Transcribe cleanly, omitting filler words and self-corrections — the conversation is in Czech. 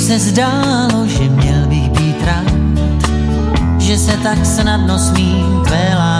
se zdálo, že měl bych být rád, že se tak snadno smím tvé